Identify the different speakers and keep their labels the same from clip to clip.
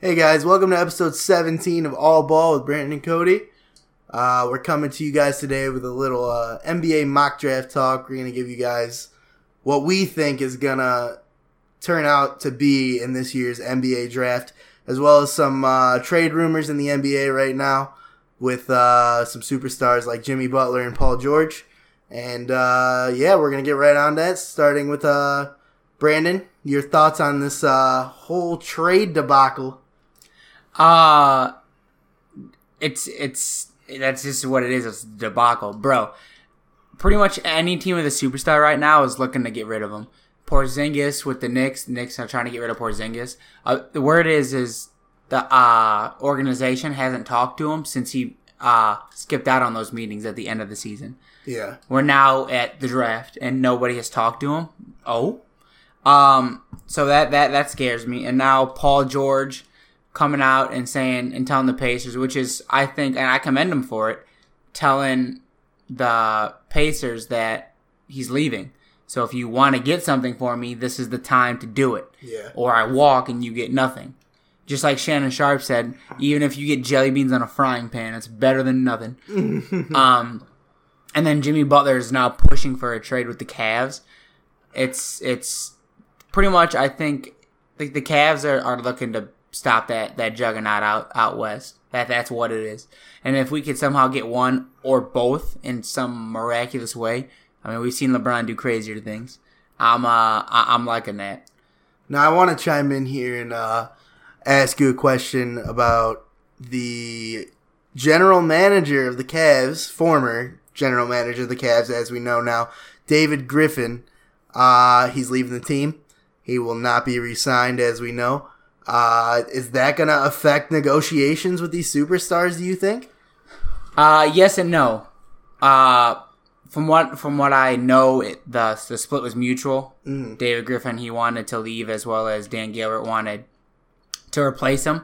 Speaker 1: Hey guys, welcome to episode 17 of All Ball with Brandon and Cody. We're coming to you guys today with a little NBA mock draft talk. We're going to give you guys what we think is going to turn out to be in this year's NBA draft, as well as some trade rumors in the NBA right now with some superstars like Jimmy Butler and Paul George. And we're going to get right on that, starting with Brandon. Your thoughts on this whole trade debacle?
Speaker 2: It's that's just what it is. It's a debacle, bro. Pretty much any team with a superstar right now is looking to get rid of him. Porzingis with the Knicks. The Knicks are trying to get rid of Porzingis. The word is the organization hasn't talked to him since he skipped out on those meetings at the end of the season.
Speaker 1: Yeah.
Speaker 2: We're now at the draft and nobody has talked to him. So that scares me. And now Paul George coming out and saying and telling the Pacers, which is, I think, and I commend him for it, telling the Pacers that he's leaving. So if you want to get something for me, this is the time to do it.
Speaker 1: Yeah.
Speaker 2: Or I walk and you get nothing. Just like Shannon Sharpe said, even if you get jelly beans on a frying pan, it's better than nothing. And then Jimmy Butler is now pushing for a trade with the Cavs. It's pretty much, I think the Cavs are looking to stop that juggernaut out west. That's what it is. And if we could somehow get one or both in some miraculous way, I mean, we've seen LeBron do crazier things. I'm liking that.
Speaker 1: Now I want to chime in here and ask you a question about the general manager of the Cavs, former general manager of the Cavs, as we know now, David Griffin. He's leaving the team. He will not be re-signed, as we know. Is that going to affect negotiations with these superstars, do you think?
Speaker 2: Yes and no. From what I know, the split was mutual.
Speaker 1: Mm.
Speaker 2: David Griffin, he wanted to leave, as well as Dan Gilbert wanted to replace him.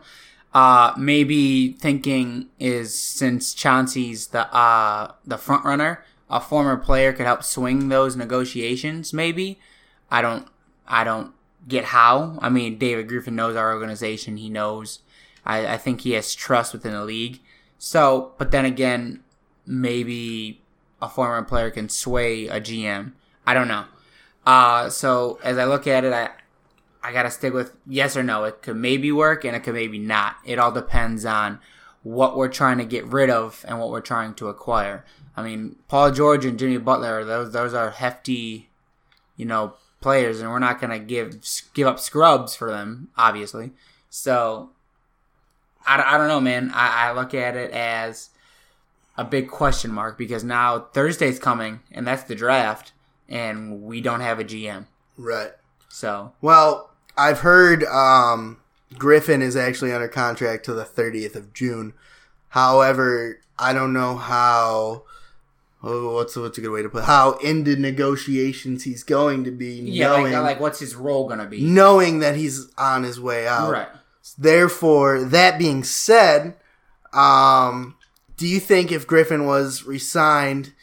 Speaker 2: Maybe thinking is, since Chauncey's the front runner, a former player could help swing those negotiations. Maybe I don't get how. I mean, David Griffin knows our organization. He knows. I think he has trust within the league. So, but then again, maybe a former player can sway a GM. I don't know. So as I look at it, I gotta stick with yes or no. It could maybe work and it could maybe not. It all depends on what we're trying to get rid of and what we're trying to acquire. I mean, Paul George and Jimmy Butler, those are hefty, players, and we're not gonna give up scrubs for them, obviously. So I don't know, man. I look at it as a big question mark because now Thursday's coming, and that's the draft, and we don't have a GM.
Speaker 1: Right.
Speaker 2: So,
Speaker 1: well, I've heard Griffin is actually under contract till the 30th of June. However, I don't know how. What's a good way to put it? How into negotiations he's going to be.
Speaker 2: Yeah,
Speaker 1: knowing,
Speaker 2: like what's his role going to be?
Speaker 1: Knowing that he's on his way out.
Speaker 2: Right.
Speaker 1: Therefore, that being said, do you think if Griffin was re-signed,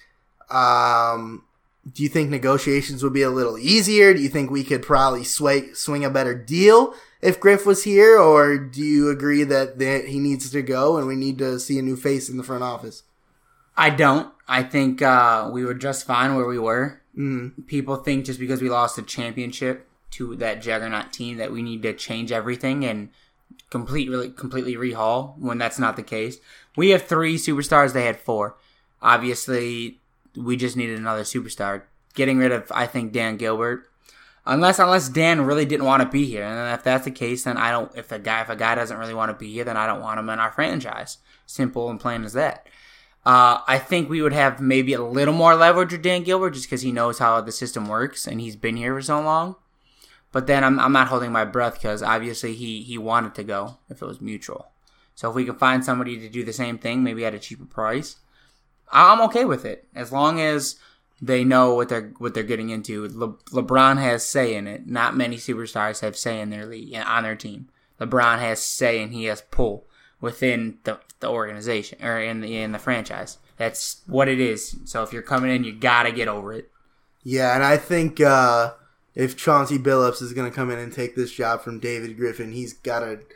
Speaker 1: do you think negotiations would be a little easier? Do you think we could probably swing a better deal if Griff was here? Or do you agree that he needs to go and we need to see a new face in the front office?
Speaker 2: I don't. I think we were just fine where we were.
Speaker 1: Mm.
Speaker 2: People think just because we lost a championship to that juggernaut team that we need to change everything and completely rehaul, when that's not the case. We have 3 superstars. They had 4. Obviously, we just needed another superstar. Getting rid of, I think, Dan Gilbert. Unless Dan really didn't want to be here. And if that's the case, then I don't. If a guy doesn't really want to be here, then I don't want him in our franchise. Simple and plain as that. I think we would have maybe a little more leverage with Dan Gilbert just because he knows how the system works and he's been here for so long. But then I'm not holding my breath because obviously he wanted to go if it was mutual. So if we can find somebody to do the same thing, maybe at a cheaper price, I'm okay with it as long as they know what they're getting into. LeBron has say in it. Not many superstars have say in their league on their team. LeBron has say and he has pull within the organization or in the franchise. That's what it is. So if you're coming in, you gotta get over it.
Speaker 1: Yeah, and I think if Chauncey Billups is going to come in and take this job from David Griffin, he's got to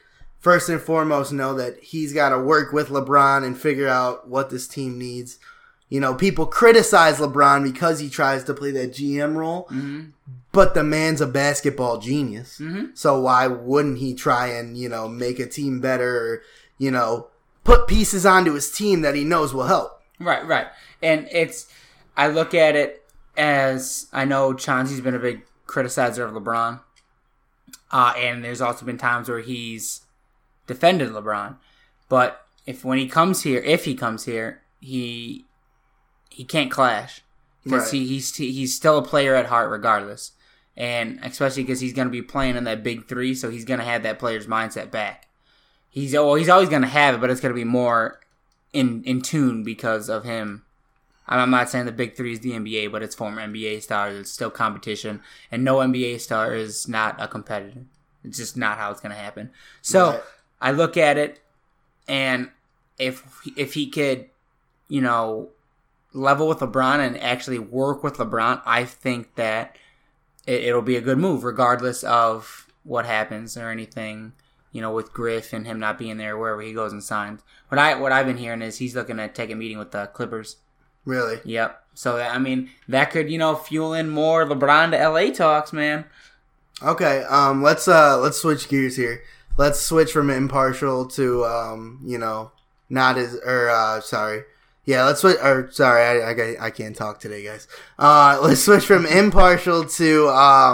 Speaker 1: first and foremost know that he's got to work with LeBron and figure out what this team needs. You know, people criticize LeBron because he tries to play that GM role, but the man's a basketball genius. So why wouldn't he try and, you know, make a team better or, you know, put pieces onto his team that he knows will help?
Speaker 2: Right. And I look at it as, I know Chauncey's been a big criticizer of LeBron, and there's also been times where he's defended LeBron. But if he comes here, he can't clash because he's still a player at heart regardless, and especially because he's going to be playing in that big three, so he's going to have that player's mindset back. He's always going to have it, but it's going to be more in tune because of him. I'm not saying the big three is the NBA, but it's former NBA stars. It's still competition, and no NBA star is not a competitor. It's just not how it's going to happen. So I look at it, and if he could, you know, level with LeBron and actually work with LeBron, I think that it'll be a good move, regardless of what happens or anything, you know, with Griff and him not being there wherever he goes and signs. What I've been hearing is he's looking to take a meeting with the Clippers.
Speaker 1: Really?
Speaker 2: Yep. So, I mean, that could, you know, fuel in more LeBron to LA talks, man.
Speaker 1: Okay, let's switch gears here. Let's switch from impartial to, you know, not as, sorry. Yeah, let's switch, I can't talk today, guys. Let's switch from impartial to,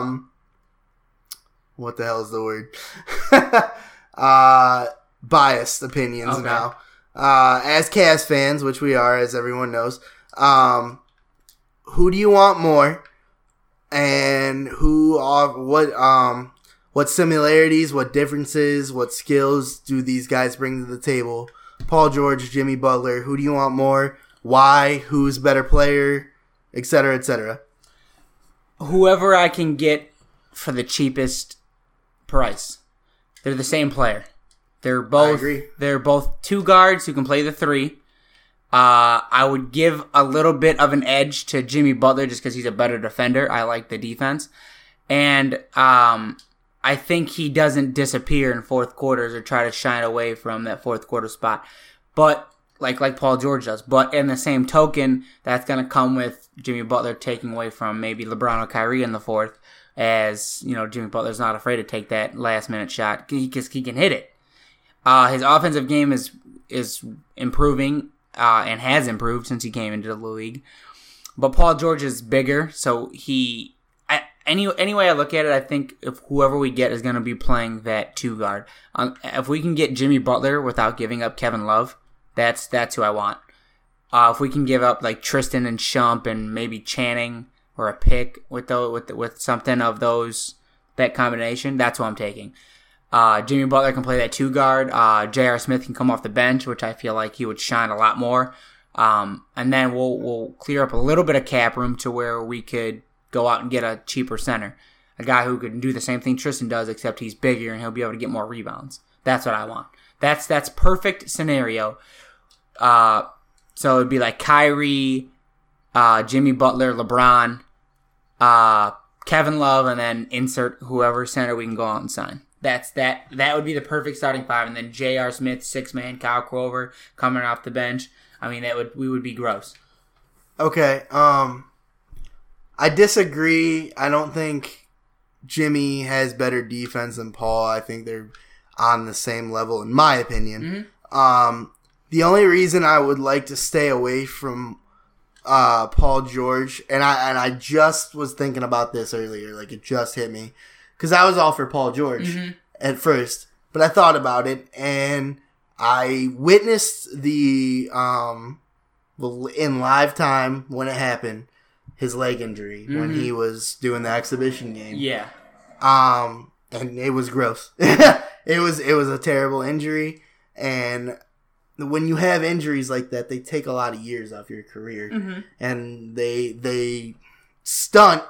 Speaker 1: what the hell is the word? Biased opinions now. As Cavs fans, which we are, as everyone knows, who do you want more? And what similarities, what differences, what skills do these guys bring to the table? Paul George, Jimmy Butler, who do you want more? Why? Who's better player? Etc., etc.
Speaker 2: Whoever I can get for the cheapest price. They're the same player. They're both two guards who can play the three. I would give a little bit of an edge to Jimmy Butler just because he's a better defender. I like the defense. And I think he doesn't disappear in fourth quarters or try to shine away from that fourth quarter spot. But like Paul George does. But in the same token, that's going to come with Jimmy Butler taking away from maybe LeBron or Kyrie in the fourth. As, you know, Jimmy Butler's not afraid to take that last minute shot because he can hit it. His offensive game is improving and has improved since he came into the league. But Paul George is bigger, so any way I look at it, I think if whoever we get is going to be playing that two guard. If we can get Jimmy Butler without giving up Kevin Love, that's who I want. If we can give up like Tristan and Shump and maybe Channing or a pick with something of that combination, that's who I'm taking. Jimmy Butler can play that two guard. J.R. Smith can come off the bench, which I feel like he would shine a lot more. And then we'll clear up a little bit of cap room to where we could go out and get a cheaper center. A guy who could do the same thing Tristan does, except he's bigger and he'll be able to get more rebounds. That's what I want. That's perfect scenario. So it'd be like Kyrie, Jimmy Butler, LeBron, Kevin Love, and then insert whoever center we can go out and sign. That would be the perfect starting five, and then J.R. Smith, 6-man, Kyle Korver coming off the bench. I mean, we would be gross.
Speaker 1: Okay, I disagree. I don't think Jimmy has better defense than Paul. I think they're on the same level, in my opinion. Mm-hmm. The only reason I would like to stay away from Paul George, and I just was thinking about this earlier, like it just hit me. Because I was all for Paul George at first, but I thought about it, and I witnessed in live time when it happened, his leg injury when he was doing the exhibition game.
Speaker 2: Yeah.
Speaker 1: And it was gross. It was a terrible injury, and when you have injuries like that, they take a lot of years off your career, and they stunt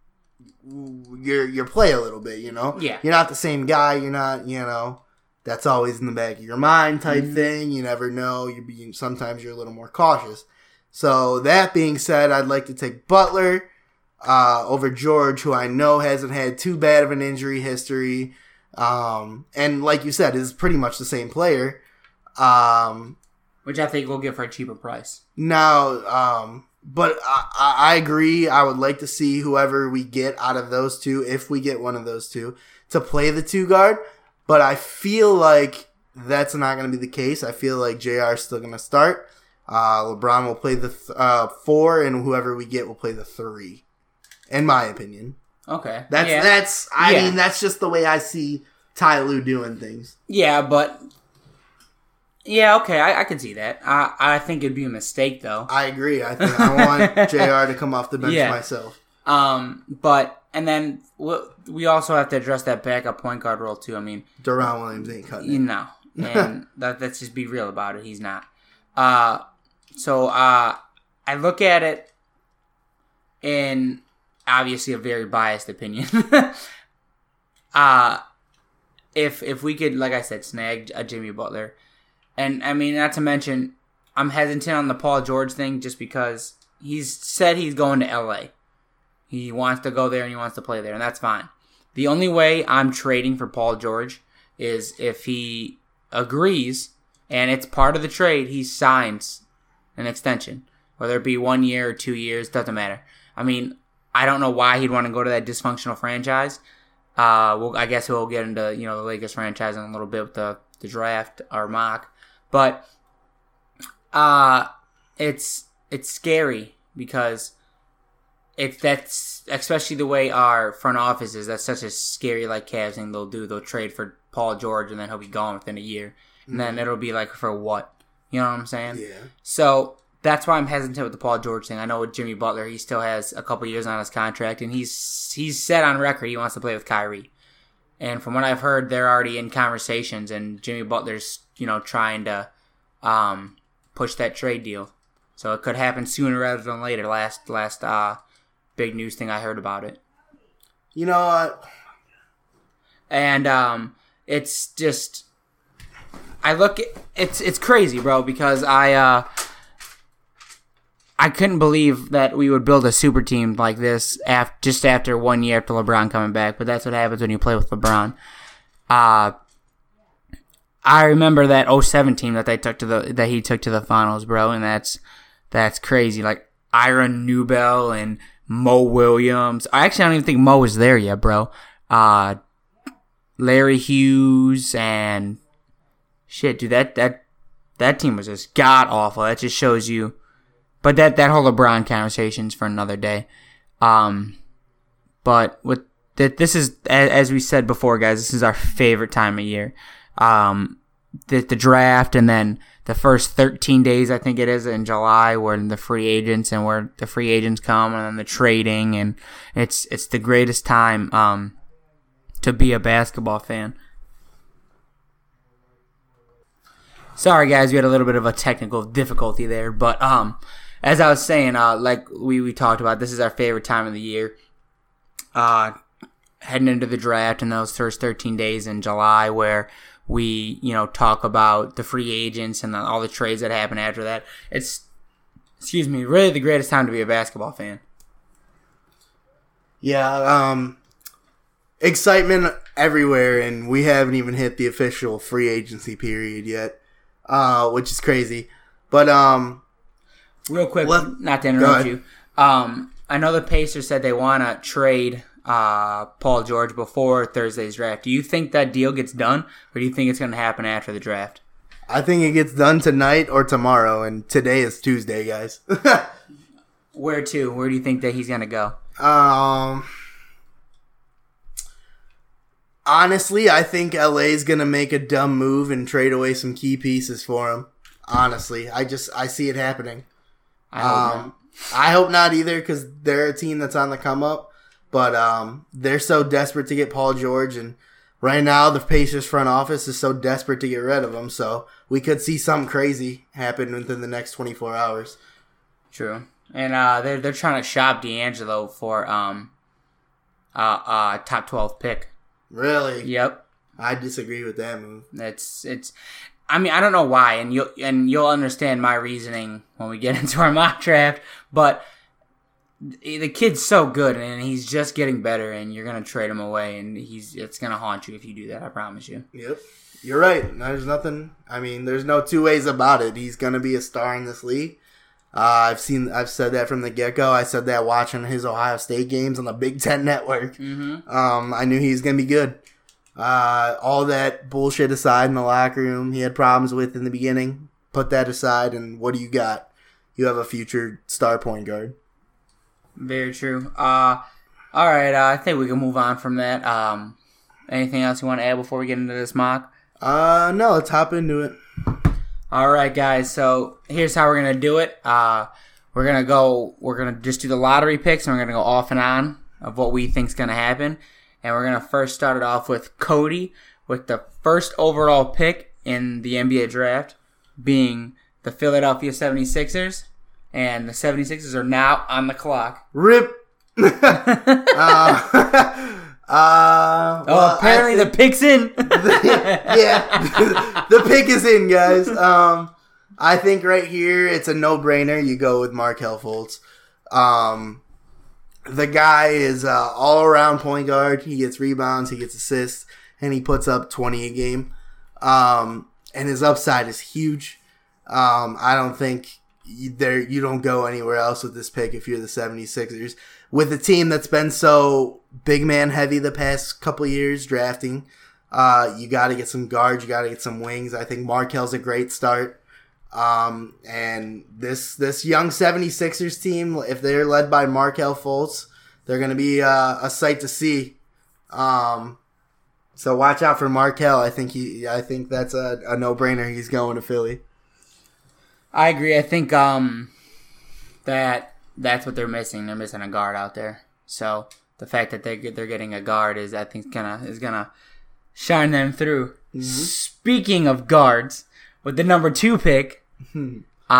Speaker 1: your play a little bit, you know?
Speaker 2: Yeah.
Speaker 1: You're not the same guy. You're not, you know, that's always in the back of your mind type thing. You never know. Sometimes you're a little more cautious. So that being said, I'd like to take Butler over George, who I know hasn't had too bad of an injury history. And like you said, is pretty much the same player.
Speaker 2: Which I think we'll get for a cheaper price.
Speaker 1: Now, but I agree. I would like to see whoever we get out of those two, if we get one of those two, to play the 2 guard. But I feel like that's not going to be the case. I feel like JR is still going to start. LeBron will play the 4, and whoever we get will play the 3. In my opinion.
Speaker 2: Okay.
Speaker 1: I mean, that's just the way I see Ty Lue doing things.
Speaker 2: Yeah, but... Yeah, okay, I can see that. I think it'd be a mistake, though.
Speaker 1: I agree. I want JR to come off the bench myself.
Speaker 2: But, and then we also have to address that backup point guard role, too. I mean...
Speaker 1: Deron Williams ain't cutting it.
Speaker 2: No. And let's just be real about it. He's not. So I look at it in, obviously, a very biased opinion. If we could, like I said, snag a Jimmy Butler... And, I mean, not to mention, I'm hesitant on the Paul George thing just because he's said he's going to L.A. He wants to go there and he wants to play there, and that's fine. The only way I'm trading for Paul George is if he agrees, and it's part of the trade, he signs an extension. Whether it be 1 year or 2 years, doesn't matter. I mean, I don't know why he'd want to go to that dysfunctional franchise. I guess we'll get into, the Lakers franchise in a little bit with the draft, or mock. But it's scary because that's especially the way our front office is. That's such a scary Cavs thing they'll do. They'll trade for Paul George and then he'll be gone within a year, and then it'll be for what? You know what I'm saying?
Speaker 1: Yeah.
Speaker 2: So that's why I'm hesitant with the Paul George thing. I know with Jimmy Butler, he still has a couple years on his contract, and he's said on record he wants to play with Kyrie. And from what I've heard, they're already in conversations, and Jimmy Butler's, trying to push that trade deal. So it could happen sooner rather than later. Last big news thing I heard about it.
Speaker 1: You know what?
Speaker 2: And it's just, it's crazy, bro, because I couldn't believe that we would build a super team like this just after 1 year after LeBron coming back. But that's what happens when you play with LeBron. I remember that 2007 team that he took to the finals, bro, and that's crazy. Ira Newbell and Mo Williams. I don't even think Mo was there yet, bro. Larry Hughes and shit, dude. That team was just god awful. That just shows you. But that whole LeBron conversation's for another day. But with this is, as we said before, guys, this is our favorite time of year. The draft, and then the first 13 days, I think it is, in July, where the free agents come, and then the trading, and it's the greatest time to be a basketball fan. Sorry, guys, we had a little bit of a technical difficulty there, but as I was saying, like we talked about, this is our favorite time of the year. Heading into the draft in those first 13 days in July, where we, talk about the free agents and all the trades that happen after that. It's, really the greatest time to be a basketball fan.
Speaker 1: Yeah, excitement everywhere, and we haven't even hit the official free agency period yet, which is crazy. But
Speaker 2: real quick, not to interrupt you. I know the Pacers said they want to trade Paul George before Thursday's draft. Do you think that deal gets done, or do you think it's going to happen after the draft?
Speaker 1: I think it gets done tonight or tomorrow, and today is Tuesday, guys.
Speaker 2: Where to? Where do you think that he's going to go?
Speaker 1: Honestly, I think LA's going to make a dumb move and trade away some key pieces for him. Honestly, I see it happening. I hope not either, because they're a team that's on the come up. But they're so desperate to get Paul George, and right now the Pacers front office is so desperate to get rid of him. So we could see something crazy happen within the next 24 hours.
Speaker 2: True, and they're trying to shop D'Angelo for top 12 pick.
Speaker 1: Really?
Speaker 2: Yep.
Speaker 1: I disagree with that move.
Speaker 2: It's. I mean, I don't know why, and you'll understand my reasoning when we get into our mock draft, but the kid's so good, and he's just getting better, and you're gonna trade him away, and it's gonna haunt you if you do that. I promise you.
Speaker 1: Yep, you're right. There's nothing. I mean, there's no two ways about it. He's gonna be a star in this league. I've said that from the get-go. I said that watching his Ohio State games on the Big Ten Network.
Speaker 2: Mm-hmm.
Speaker 1: I knew he was going to be good. All that bullshit aside in the locker room he had problems with in the beginning. Put that aside, and what do you got? You have a future star point guard.
Speaker 2: Very true. All right, I think we can move on from that. Anything else you want to add before we get into this mock?
Speaker 1: No, let's hop into it.
Speaker 2: All right, guys. So here's how we're gonna do it. We're gonna just do the lottery picks, and we're gonna go off and on of what we think's gonna happen. And we're gonna first start it off with Cody with the first overall pick in the NBA draft, being the Philadelphia 76ers, and the 76ers are now on the clock.
Speaker 1: Rip.
Speaker 2: Apparently the pick's in.
Speaker 1: The pick is in, guys. I think right here it's a no-brainer. You go with Markelle Fultz. The guy is all-around point guard. He gets rebounds, he gets assists, and he puts up 20 a game. And his upside is huge. I don't think you don't go anywhere else with this pick if you're the 76ers. With a team that's been so big man heavy the past couple years drafting, you got to get some guards, you got to get some wings. I think Markelle's a great start. And this young 76ers team, if they're led by Markelle Fultz, they're going to be a sight to see. So watch out for Markelle. I think that's a no-brainer. He's going to Philly.
Speaker 2: I agree. I think that's what they're missing. They're missing a guard out there. So the fact that they're getting a guard is gonna shine them through. Mm-hmm. Speaking of guards, with the number 2 pick, the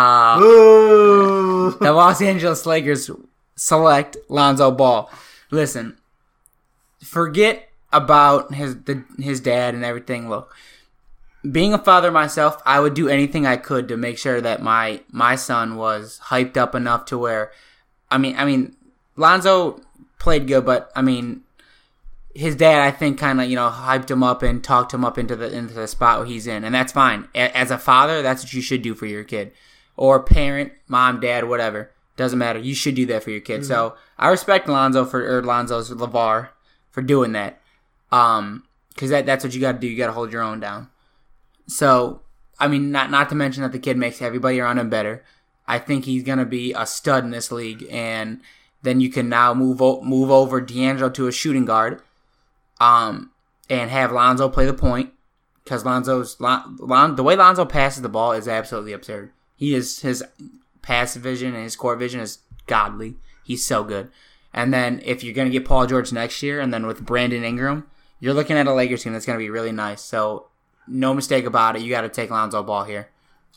Speaker 2: Los Angeles Lakers select Lonzo Ball. Listen, forget about his dad and everything. Look, being a father myself, I would do anything I could to make sure that my son was hyped up enough to where, I mean, Lonzo played good, but I mean, his dad, I think, kind of, hyped him up and talked him up into the spot where he's in, and that's fine. As a father, that's what you should do for your kid, or parent, mom, dad, whatever. Doesn't matter. You should do that for your kid. Mm-hmm. So I respect Lonzo's LeVar for doing that, because that's what you got to do. You got to hold your own down. So, I mean, not to mention that the kid makes everybody around him better. I think he's going to be a stud in this league, and then you can now move over D'Angelo to a shooting guard, and have Lonzo play the point, because the way Lonzo passes the ball is absolutely absurd. His pass vision and his court vision is godly. He's so good. And then if you're going to get Paul George next year, and then with Brandon Ingram, you're looking at a Lakers team that's going to be really nice. So, no mistake about it. You got to take Lonzo Ball here.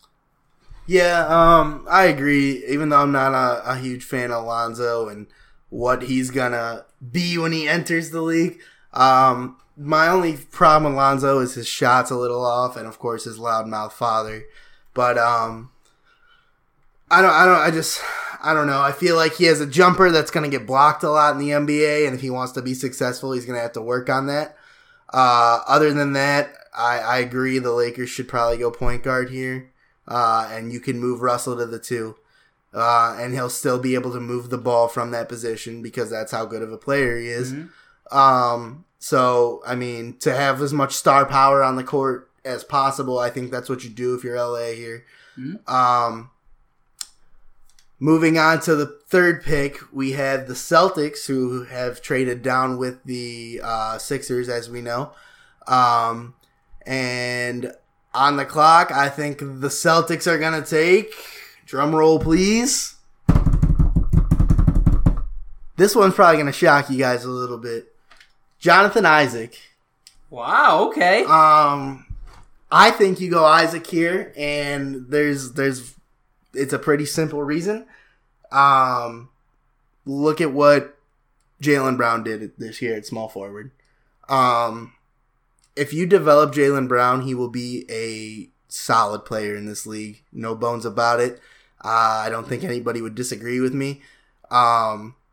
Speaker 1: Yeah, I agree. Even though I'm not a huge fan of Lonzo and what he's gonna be when he enters the league, my only problem with Lonzo is his shot's a little off, and of course his loudmouth father. But I don't know. I feel like he has a jumper that's gonna get blocked a lot in the NBA, and if he wants to be successful, he's gonna have to work on that. Other than that, I agree. The Lakers should probably go point guard here. And you can move Russell to the 2. And he'll still be able to move the ball from that position because that's how good of a player he is. Mm-hmm. So, I mean, to have as much star power on the court as possible, I think that's what you do if you're LA here. Mm-hmm. Moving on to the 3rd pick, we have the Celtics, who have traded down with the Sixers, as we know. And on the clock, I think the Celtics are going to take, drum roll please. This one's probably going to shock you guys a little bit. Jonathan Isaac.
Speaker 2: Wow, okay.
Speaker 1: I think you go Isaac here, and it's a pretty simple reason. Look at what Jaylen Brown did this year at small forward. If you develop Jaylen Brown, he will be a solid player in this league. No bones about it. I don't think anybody would disagree with me.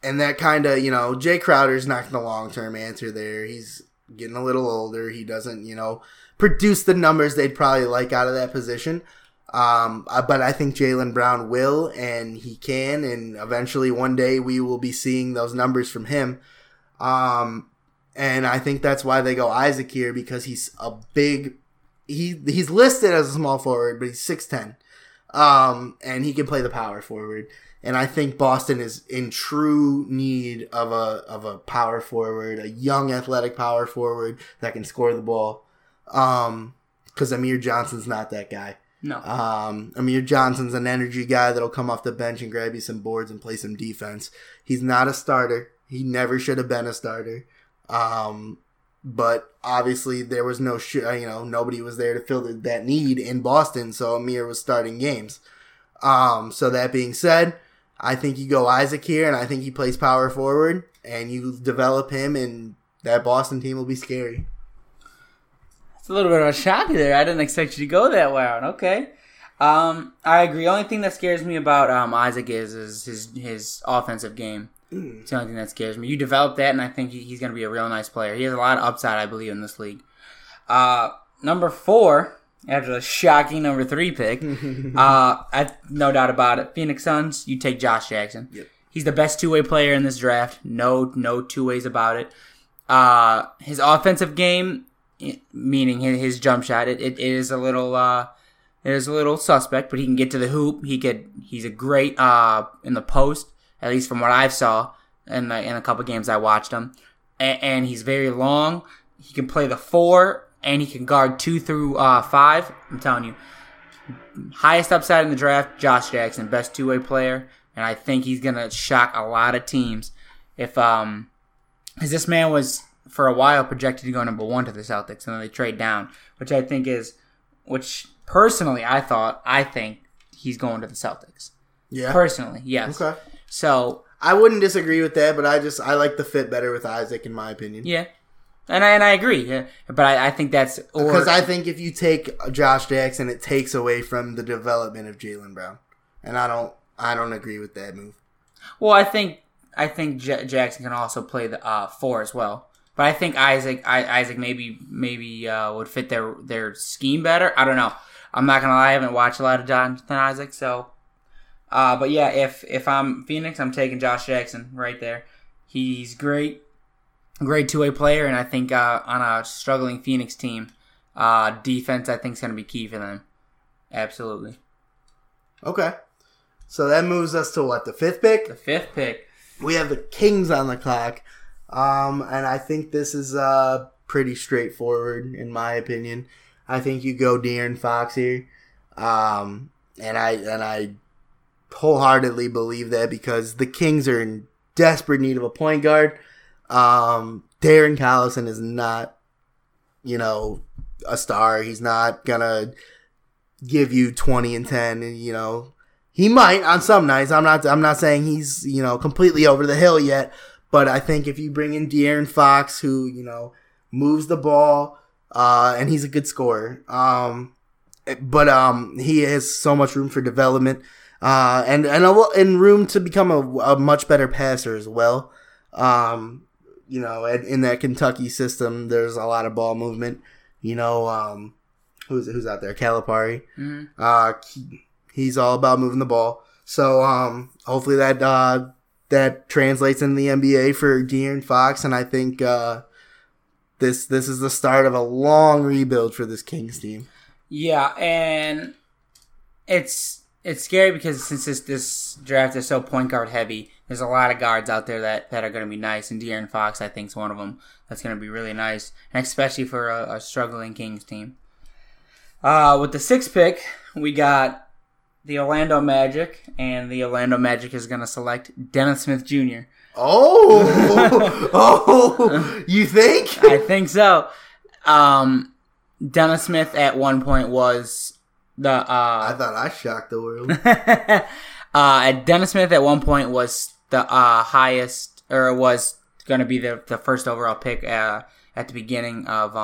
Speaker 1: And that kind of, Jay Crowder's not the long-term answer there. He's getting a little older. He doesn't, produce the numbers they'd probably like out of that position. But I think Jaylen Brown will, and he can, and eventually one day we will be seeing those numbers from him. And I think that's why they go Isaac here, because he's a big... He's listed as a small forward, but he's 6'10". And he can play the power forward. And I think Boston is in true need of a power forward, a young athletic power forward that can score the ball. Because Amir Johnson's not that guy.
Speaker 2: No.
Speaker 1: Amir Johnson's an energy guy that'll come off the bench and grab you some boards and play some defense. He's not a starter. He never should have been a starter. But obviously there was nobody was there to fill that need in Boston, so Amir was starting games. So that being said, I think you go Isaac here, and I think he plays power forward, and you develop him, and that Boston team will be scary.
Speaker 2: It's a little bit of a shock there. I didn't expect you to go that way. Okay. I agree. The only thing that scares me about Isaac is his offensive game. It's the only thing that scares me. You develop that, and I think he's going to be a real nice player. He has a lot of upside, I believe, in this league. Number 4, after the shocking number 3 pick, no doubt about it. Phoenix Suns, you take Josh Jackson.
Speaker 1: Yep.
Speaker 2: He's the best two-way player in this draft. No two ways about it. His offensive game, meaning his jump shot, it is a little suspect, but he can get to the hoop. He's a great in the post, at least from what I saw in a couple games I watched him. And he's very long. He can play the 4, and he can guard 2 through 5. I'm telling you, highest upside in the draft, Josh Jackson, best two-way player, and I think he's gonna shock a lot of teams. Because this man was for a while projected to go number 1 to the Celtics, and then they trade down, which personally I think he's going to the Celtics.
Speaker 1: Yeah,
Speaker 2: personally, yes.
Speaker 1: Okay.
Speaker 2: So
Speaker 1: I wouldn't disagree with that, but I like the fit better with Isaac, in my opinion.
Speaker 2: Yeah. And I agree, yeah. But I think that's...
Speaker 1: Because I think if you take Josh Jackson, it takes away from the development of Jaylen Brown. And I don't agree with that move.
Speaker 2: Well, I think Jackson can also play the 4 as well. But I think Isaac maybe would fit their scheme better. I don't know. I'm not going to lie, I haven't watched a lot of Jonathan Isaac, so... but yeah, if I'm Phoenix, I'm taking Josh Jackson right there. He's great two-way player, and I think on a struggling Phoenix team, defense I think is going to be key for them. Absolutely.
Speaker 1: Okay. So that moves us to what, the 5th pick?
Speaker 2: The 5th pick.
Speaker 1: We have the Kings on the clock, and I think this is pretty straightforward in my opinion. I think you go De'Aaron Fox here, and I wholeheartedly believe that because the Kings are in desperate need of a point guard. Darren Collison is not, a star. He's not gonna give you 20 and 10. And, he might on some nights. I'm not saying he's completely over the hill yet. But I think if you bring in De'Aaron Fox, who moves the ball, and he's a good scorer. But he has so much room for development. And room to become a much better passer as well. In that Kentucky system, there's a lot of ball movement. Who's out there? Calipari. Mm-hmm. He's all about moving the ball. So hopefully that translates in the NBA for De'Aaron Fox, and I think this is the start of a long rebuild for this Kings team. Yeah,
Speaker 2: and it's scary because since this draft is so point guard heavy, there's a lot of guards out there that are going to be nice, and De'Aaron Fox, I think, is one of them that's going to be really nice, and especially for a struggling Kings team. With the 6th pick, we got the Orlando Magic, and the Orlando Magic is going to select Dennis Smith Jr.
Speaker 1: Oh, you think?
Speaker 2: I think so. Dennis Smith at one point was the...
Speaker 1: I thought I shocked the world.
Speaker 2: Dennis Smith at one point was the highest, or was going to be the first overall pick at the beginning of,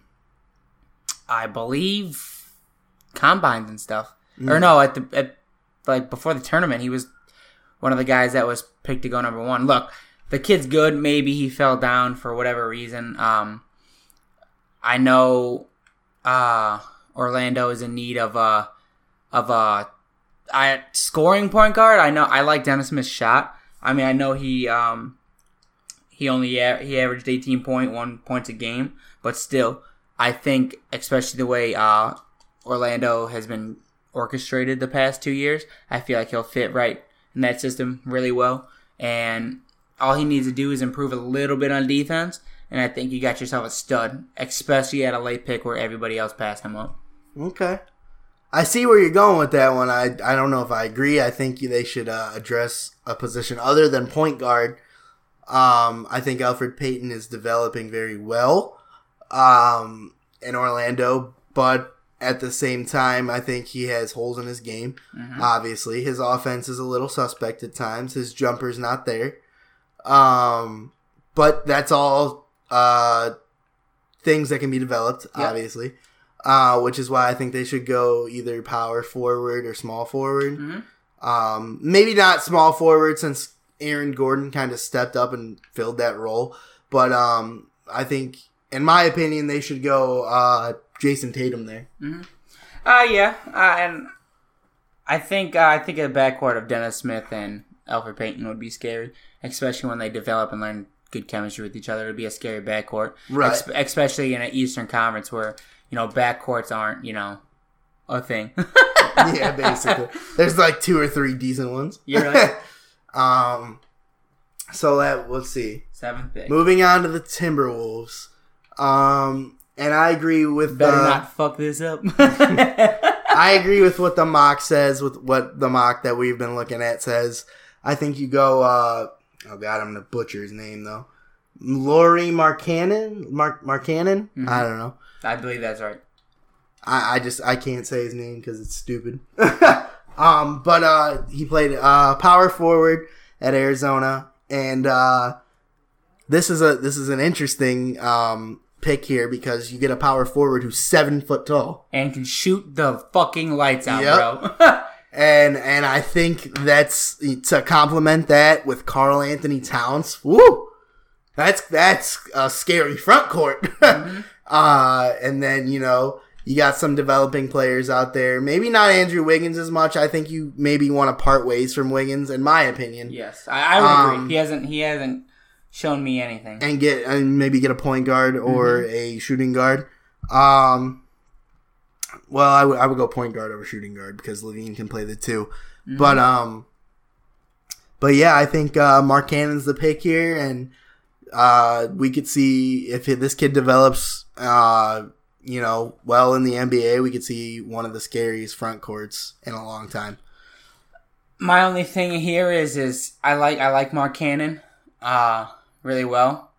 Speaker 2: I believe, combines and stuff. Mm. Or no, before the tournament, he was one of the guys that was picked to go number 1. Look, the kid's good. Maybe he fell down for whatever reason. I know Orlando is in need of a scoring point guard. I like Dennis Smith's shot. I mean, I know he averaged 18.1 points a game, but still, I think, especially the way Orlando has been orchestrated the past 2 years, I feel like he'll fit right in that system really well. And all he needs to do is improve a little bit on defense, and I think you got yourself a stud, especially at a late pick where everybody else passed him up.
Speaker 1: Okay. I see where you're going with that one. I don't know if I agree. I think they should address a position other than point guard. I think Elfrid Payton is developing very well in Orlando, but at the same time, I think he has holes in his game. Mm-hmm. Obviously, his offense is a little suspect at times. His jumper's not there. But that's all things that can be developed, obviously. Which is why I think they should go either power forward or small forward. Mm-hmm. Maybe not small forward since Aaron Gordon kind of stepped up and filled that role. But I think, in my opinion, they should go Jason Tatum there.
Speaker 2: Mm-hmm. And I think a backcourt of Dennis Smith and Elfrid Payton would be scary, especially when they develop and learn good chemistry with each other. It would be a scary backcourt,
Speaker 1: right?
Speaker 2: Especially in an Eastern Conference where backcourts aren't a thing.
Speaker 1: Yeah, basically, there's like 2 or 3 decent ones.
Speaker 2: You're right.
Speaker 1: So let's see.
Speaker 2: 7th pick.
Speaker 1: Moving on to the Timberwolves. And I agree with
Speaker 2: better not fuck this up.
Speaker 1: I agree with what the mock says, with what the mock that we've been looking at says. I think you go, oh God, I'm going to butcher his name though. Lauri Markkanen? Mm-hmm. I don't know.
Speaker 2: I believe that's right.
Speaker 1: I can't say his name because it's stupid. But he played power forward at Arizona, and this is an interesting pick here because you get a power forward who's 7 foot tall
Speaker 2: and can shoot the fucking lights out, bro.
Speaker 1: and I think that's to complement that with Karl Anthony Towns. Woo, that's a scary front court. Mm-hmm. And then you got some developing players out there. Maybe not Andrew Wiggins as much. I think you maybe want to part ways from Wiggins, in my opinion.
Speaker 2: Yes, I would agree. He hasn't shown me anything.
Speaker 1: And maybe get a point guard or a shooting guard. Well, I would go point guard over shooting guard because Levine can play the two. Mm-hmm. But yeah, I think Markkanen's the pick here, and we could see if this kid develops, well in the NBA, we could see one of the scariest front courts in a long time.
Speaker 2: My only thing here is I like Markkanen really well.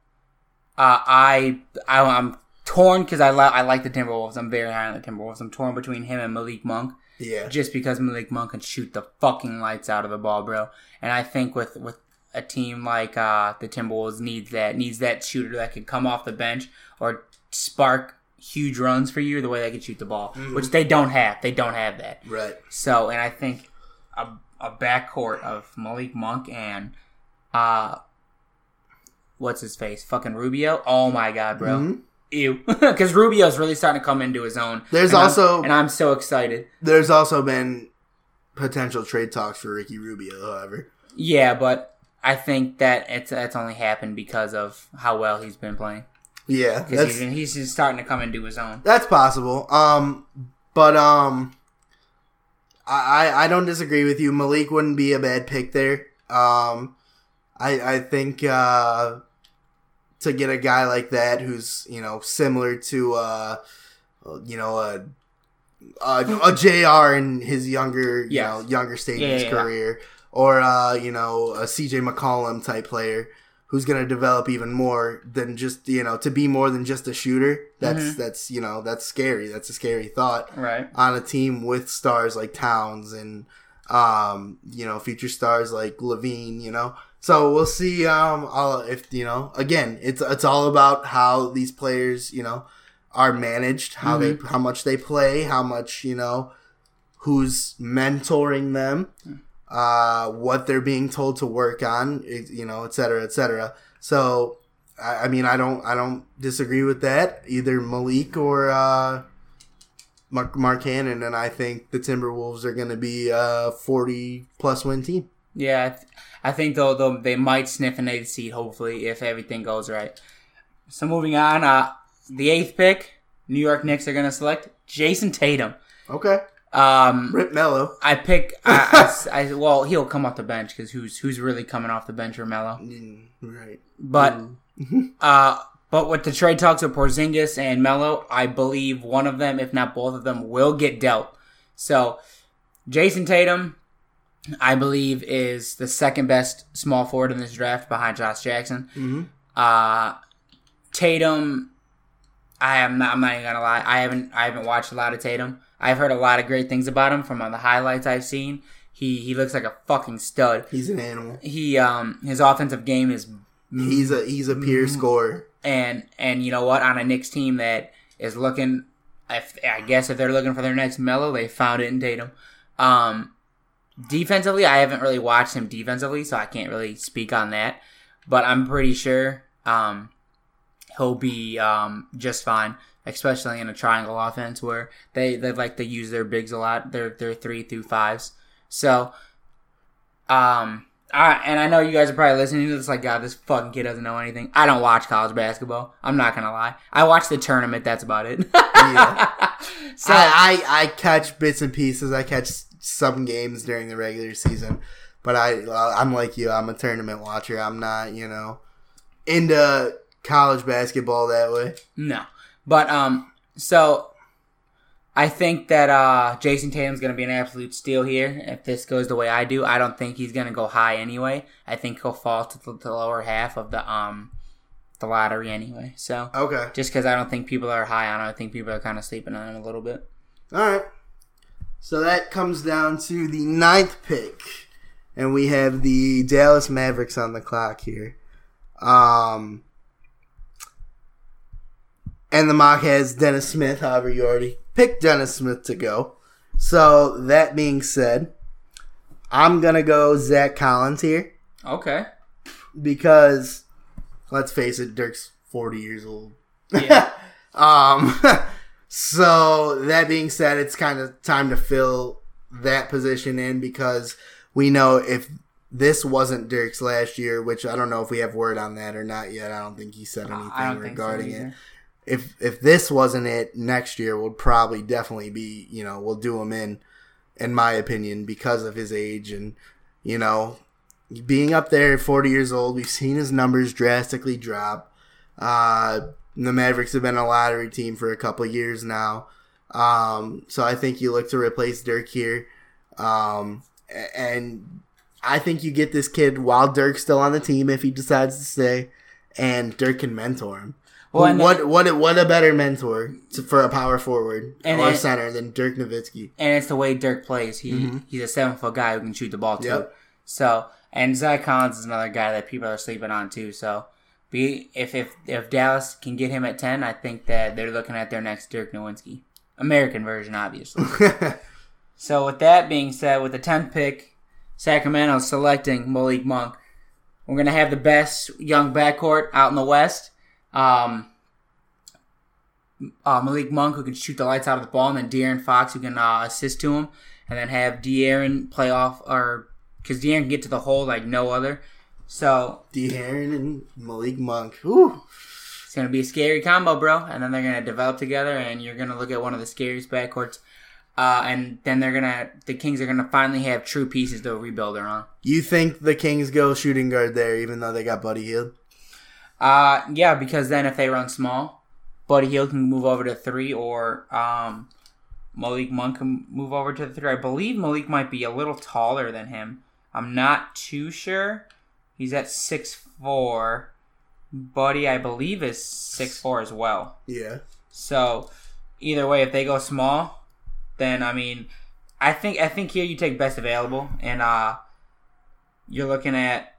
Speaker 2: I'm torn because I like the Timberwolves. I'm very high on the Timberwolves. I'm torn between him and Malik Monk.
Speaker 1: Yeah.
Speaker 2: Just because Malik Monk can shoot the fucking lights out of the ball, bro. And I think with a team like the Timberwolves needs that shooter that can come off the bench or spark huge runs for you the way they can shoot the ball, which they don't have. They don't have that.
Speaker 1: Right.
Speaker 2: So, and I think a backcourt of Malik Monk and what's his face? Fucking Rubio. Oh my God, bro. Mm-hmm. Ew. Because Rubio's really starting to come into his own. I'm so excited.
Speaker 1: There's also been potential trade talks for Ricky Rubio, however.
Speaker 2: Yeah, but I think that it's only happened because of how well he's been playing.
Speaker 1: Yeah.
Speaker 2: Because he's just starting to come into his own.
Speaker 1: That's possible. But I don't disagree with you. Malik wouldn't be a bad pick there. I think to get a guy like that who's similar to a JR in his younger stage of his career, or a CJ McCollum type player who's going to develop even more than just to be more than just a shooter. That's scary. That's a scary thought,
Speaker 2: right?
Speaker 1: On a team with stars like Towns and future stars like Levine. So we'll see if again it's all about how these players are managed, how much they play, how much who's mentoring them. what they're being told to work on, et cetera, et cetera. So, I mean, I don't disagree with that, either Malik or Mark Cannon, and I think the Timberwolves are going to be a 40-plus win team.
Speaker 2: Yeah, I think though they might sniff an 8th seed, hopefully, if everything goes right. So moving on, the 8th pick, New York Knicks are going to select Jason Tatum.
Speaker 1: Okay. Rip Melo.
Speaker 2: I pick. Well, he'll come off the bench because who's really coming off the bench for Melo?
Speaker 1: Right.
Speaker 2: But but with the trade talks of Porzingis and Melo, I believe one of them, if not both of them, will get dealt. So Jason Tatum, I believe, is the second best small forward in this draft behind Josh Jackson.
Speaker 1: Mm-hmm.
Speaker 2: Tatum, I'm not even gonna lie. I haven't watched a lot of Tatum. I've heard a lot of great things about him from the highlights I've seen. He looks like a fucking stud.
Speaker 1: He's an animal.
Speaker 2: His offensive game is.
Speaker 1: He's a pure scorer.
Speaker 2: And you know what? On a Knicks team that is looking, I guess if they're looking for their next Melo, they found it in Tatum. Defensively, I haven't really watched him defensively, so I can't really speak on that. But I'm pretty sure he'll be just fine, especially in a triangle offense where they like to use their bigs a lot. They're 3 through 5s. So, and I know you guys are probably listening to this like, God, this fucking kid doesn't know anything. I don't watch college basketball. I'm not gonna lie. I watch the tournament. That's about it.
Speaker 1: Yeah. So I catch bits and pieces. I catch some games during the regular season, but I'm like you. I'm a tournament watcher. I'm not, into college basketball that way.
Speaker 2: No, but so I think that Jason Tatum's going to be an absolute steal here. If this goes the way I do, I don't think he's going to go high anyway. I think he'll fall to the lower half of the lottery anyway. So
Speaker 1: okay,
Speaker 2: just because I don't think people are high on him, I think people are kind of sleeping on him a little bit.
Speaker 1: All right. So that comes down to the 9th pick, and we have the Dallas Mavericks on the clock here. And the mock has Dennis Smith. However, you already picked Dennis Smith to go. So that being said, I'm gonna go Zach Collins here.
Speaker 2: Okay.
Speaker 1: Because let's face it, Dirk's 40 years old.
Speaker 2: Yeah.
Speaker 1: So, that being said, it's kind of time to fill that position in because we know if this wasn't Dirk's last year, which I don't know if we have word on that or not yet. I don't think he said anything regarding it. If this wasn't it, next year will probably definitely be, we'll do him in my opinion, because of his age and, being up there at 40 years old. We've seen his numbers drastically drop. The Mavericks have been a lottery team for a couple of years now. So I think you look to replace Dirk here. And I think you get this kid while Dirk's still on the team if he decides to stay, and Dirk can mentor him. Well, what a better mentor for a power forward or center than Dirk Nowitzki.
Speaker 2: And it's the way Dirk plays. He's a 7-foot guy who can shoot the ball too.
Speaker 1: Yep.
Speaker 2: So, and Zach Collins is another guy that people are sleeping on too. So, if Dallas can get him at 10, I think that they're looking at their next Dirk Nowitzki. American version, obviously. So with that being said, with the 10th pick, Sacramento selecting Malik Monk. We're going to have the best young backcourt out in the West. Malik Monk, who can shoot the lights out of the ball, and then De'Aaron Fox, who can assist to him. And then have De'Aaron play off, because De'Aaron can get to the hole like no other. So
Speaker 1: De'Aaron and Malik Monk. Whew.
Speaker 2: It's going to be a scary combo, bro. And then they're going to develop together, and you're going to look at one of the scariest backcourts. And then the Kings are going to finally have true pieces to rebuild around.
Speaker 1: You think the Kings go shooting guard there, even though they got Buddy Hield?
Speaker 2: Yeah, because then if they run small, Buddy Hield can move over to 3, or Malik Monk can move over to the 3. I believe Malik might be a little taller than him. I'm not too sure. He's at 6'4". Buddy, I believe, is 6'4" as well.
Speaker 1: Yeah.
Speaker 2: So, either way, if they go small, then, I think here you take best available, and you're looking at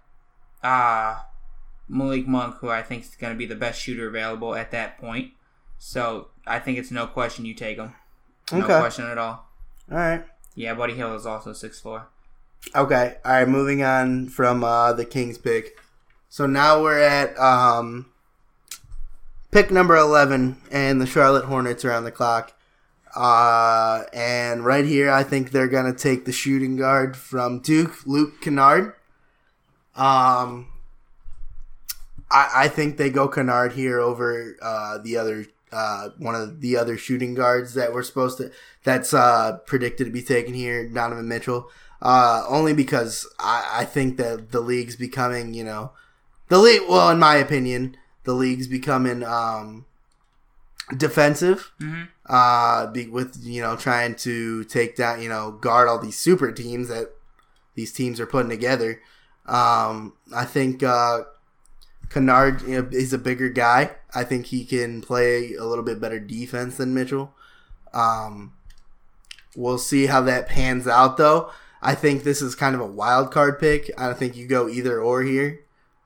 Speaker 2: Malik Monk, who I think is going to be the best shooter available at that point. So, I think it's no question you take him. No question at all.
Speaker 1: All right.
Speaker 2: Yeah, Buddy Hield is also 6'4".
Speaker 1: Okay. All right. Moving on from the Kings pick. So now we're at pick number 11, and the Charlotte Hornets are on the clock. And right here, I think they're going to take the shooting guard from Duke, Luke Kennard. I think they go Kennard here over the other one of the other shooting guards that that's predicted to be taken here, Donovan Mitchell. Only because I think that the league's becoming, well, in my opinion, the league's becoming defensive. Mm-hmm. With trying to take down, guard all these super teams that these teams are putting together. I think Kennard is a bigger guy. I think he can play a little bit better defense than Mitchell. We'll see how that pans out, though. I think this is kind of a wild card pick. I don't think you go either or here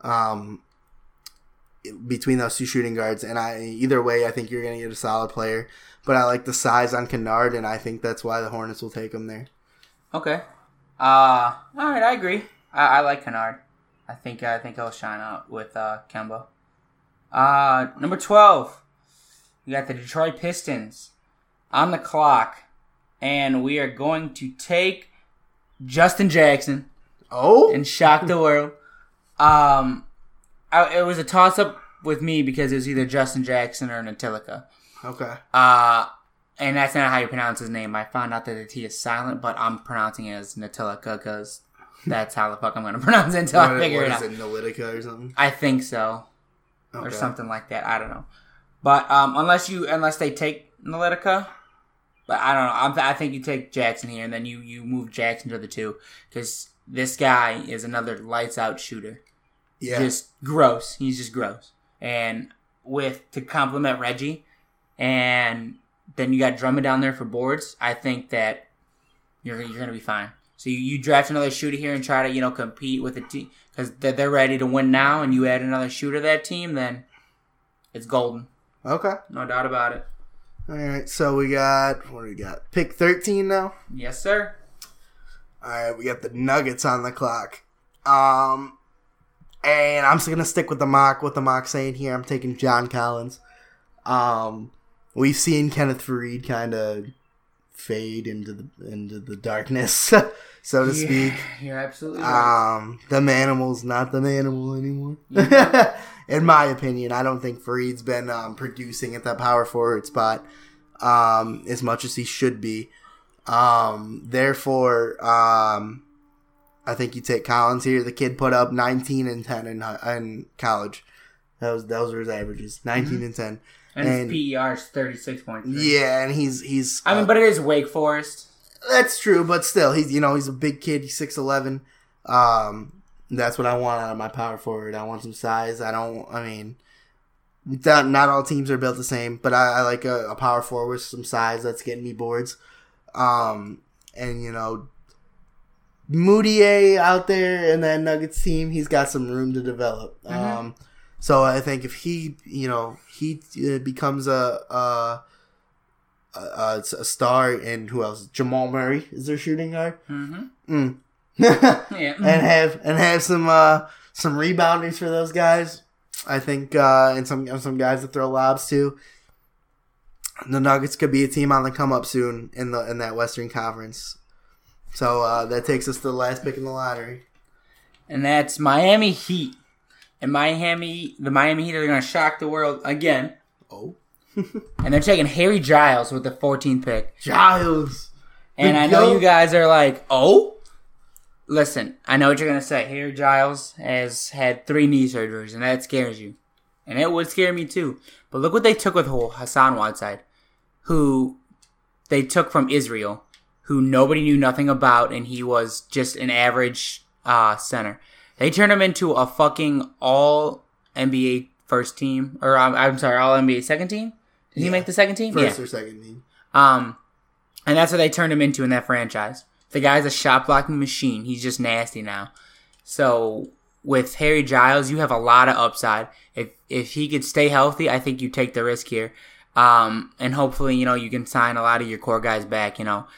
Speaker 1: between those two shooting guards. And either way, I think you're going to get a solid player. But I like the size on Kennard, and I think that's why the Hornets will take him there.
Speaker 2: Okay. All right, I agree. I like Kennard. I think he'll shine out with Kemba. Number 12, we got the Detroit Pistons on the clock, and we are going to take Justin Jackson.
Speaker 1: Oh,
Speaker 2: and shock the world. It was a toss up with me because it was either Justin Jackson or Natilica.
Speaker 1: Okay.
Speaker 2: And that's not how you pronounce his name. I found out that the T is silent, but I'm pronouncing it as Natilica because that's how the fuck I'm going to pronounce it until I figure it out.
Speaker 1: Is it Nalitica or something?
Speaker 2: I think so. Okay. Or something like that. I don't know. But unless they take Nalitica, but I don't know. I think you take Jackson here, and then you move Jackson to the 2 because this guy is another lights out shooter. Yeah. Just gross. He's just gross. And to complement Reggie, and then you got Drummond down there for boards, I think that you're going to be fine. So you draft another shooter here and try to, compete with the team because they're ready to win now, and you add another shooter to that team, then it's golden.
Speaker 1: Okay.
Speaker 2: No doubt about it.
Speaker 1: All right, so what do we got? Pick 13 now?
Speaker 2: Yes, sir.
Speaker 1: All right, we got the Nuggets on the clock. And I'm just going to stick with the mock, what the mock's saying here. I'm taking John Collins. We've seen Kenneth Faried kind of fade into the darkness, so to speak.
Speaker 2: You're absolutely right.
Speaker 1: The Manimal's not the Manimal anymore. Yeah. In my opinion, I don't think Fareed's been producing at that power forward spot as much as he should be. Therefore, I think you take Collins here. The kid put up 19 and 10 in college. Those were his averages, 19 and 10.
Speaker 2: And his PER is 36.3.
Speaker 1: Yeah, and he's.
Speaker 2: But it is Wake Forest.
Speaker 1: That's true, but still, he's a big kid. He's 6'11". That's what I want out of my power forward. I want some size. Not all teams are built the same, but I like a power forward with some size that's getting me boards. And Moutier out there in that Nuggets team, he's got some room to develop. Mm-hmm. So I think if he becomes a star, and who else? Jamal Murray is their shooting guard. Mm-hmm. Yeah. and have some rebounders for those guys. I think and some guys that throw lobs too. The Nuggets could be a team on the come up soon in that Western Conference. So that takes us to the last pick in the lottery,
Speaker 2: and that's Miami Heat. And the Miami Heat are going to shock the world again.
Speaker 1: Oh.
Speaker 2: And they're taking Harry Giles with the 14th pick.
Speaker 1: Giles.
Speaker 2: And I know you guys are like, oh? Listen, I know what you're going to say. Harry Giles has had 3 knee surgeries, and that scares you. And it would scare me too. But look what they took with Hassan Whiteside, who they took from Israel, who nobody knew nothing about, and he was just an average center. They turned him into a fucking all-NBA first team. Or, I'm sorry, all-NBA second team? Did he make the second team?
Speaker 1: First or second team.
Speaker 2: And that's what they turned him into in that franchise. The guy's a shot-blocking machine. He's just nasty now. So, with Harry Giles, you have a lot of upside. If he could stay healthy, I think you take the risk here. And hopefully, you can sign a lot of your core guys back,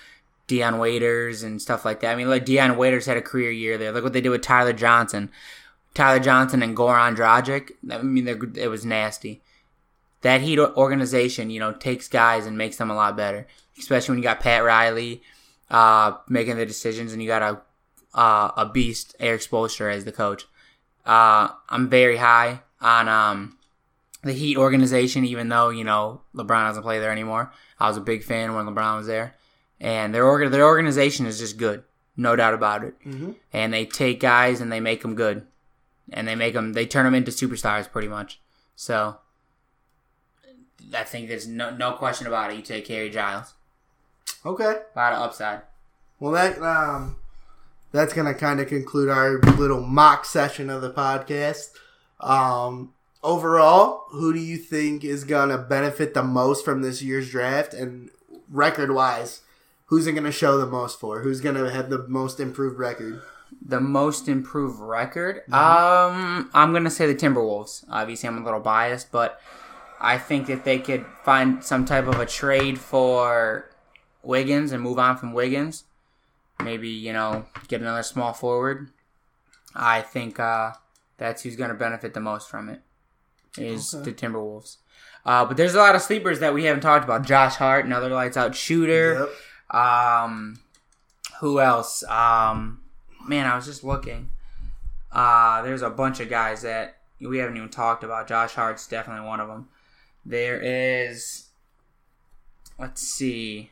Speaker 2: Deion Waiters and stuff like that. I mean, like Deion Waiters had a career year there. Look what they did with Tyler Johnson. Tyler Johnson and Goran Dragic. I mean, it was nasty. That Heat organization, takes guys and makes them a lot better. Especially when you got Pat Riley making the decisions and you got a beast, Eric Spoelstra, as the coach. I'm very high on the Heat organization, even though, LeBron doesn't play there anymore. I was a big fan when LeBron was there. And their organization is just good. No doubt about it. Mm-hmm. And they take guys and they make them good. And they turn them into superstars pretty much. So I think there's no question about it. You take Harry Giles.
Speaker 1: Okay.
Speaker 2: A lot of upside.
Speaker 1: Well, that's going to kind of conclude our little mock session of the podcast. Overall, who do you think is going to benefit the most from this year's draft? And record-wise, who's it going to show the most for? Who's going to have the most improved record?
Speaker 2: The most improved record? Mm-hmm. I'm going to say the Timberwolves. Obviously, I'm a little biased, but I think that they could find some type of a trade for Wiggins and move on from Wiggins. Maybe, get another small forward. I think that's who's going to benefit the most from it, is the Timberwolves. But there's a lot of sleepers that we haven't talked about. Josh Hart, another lights-out shooter. Yep. Who else? Man, I was just looking. There's a bunch of guys that we haven't even talked about. Josh Hart's definitely one of them. There is, let's see.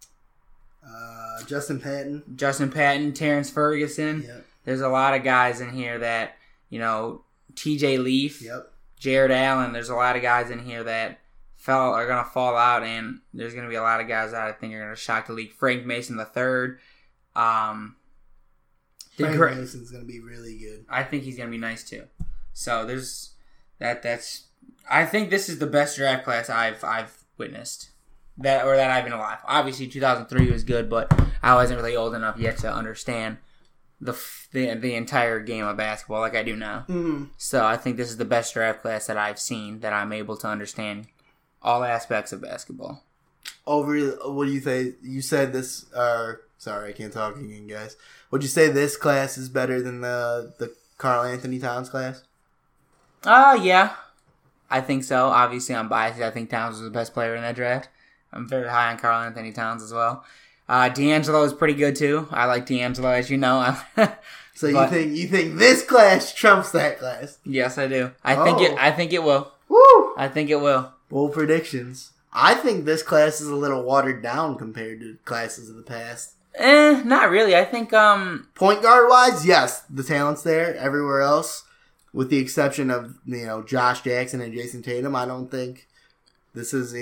Speaker 1: Justin
Speaker 2: Patton, Terrence Ferguson.
Speaker 1: Yep.
Speaker 2: There's a lot of guys in here that, TJ Leaf.
Speaker 1: Yep.
Speaker 2: Jared Allen. There's a lot of guys in here that are going to fall out, and there's going to be a lot of guys that I think are going to shock the league. Frank Mason III.
Speaker 1: Frank Mason's going to be really good.
Speaker 2: I think he's going to be nice too. So there's that's. I think this is the best draft class I've witnessed that I've been alive. Obviously, 2003 was good, but I wasn't really old enough yet to understand the entire game of basketball like I do now.
Speaker 1: Mm-hmm.
Speaker 2: So I think this is the best draft class that I've seen that I'm able to understand all aspects of basketball.
Speaker 1: What do you say? You said this. Sorry, I can't talk again, guys. Would you say this class is better than the Karl Anthony Towns class?
Speaker 2: Yeah. I think so. Obviously, I'm biased. I think Towns was the best player in that draft. I'm very high on Karl Anthony Towns as well. D'Angelo is pretty good too. I like D'Angelo, as you know.
Speaker 1: So you think this class trumps that class?
Speaker 2: Yes, I do. I think it will.
Speaker 1: Woo!
Speaker 2: I think it will.
Speaker 1: Bold predictions. I think this class is a little watered down compared to classes of the past.
Speaker 2: Not really. I think
Speaker 1: point guard wise, yes, the talent's there. Everywhere else, with the exception of Josh Jackson and Jason Tatum, I don't think this is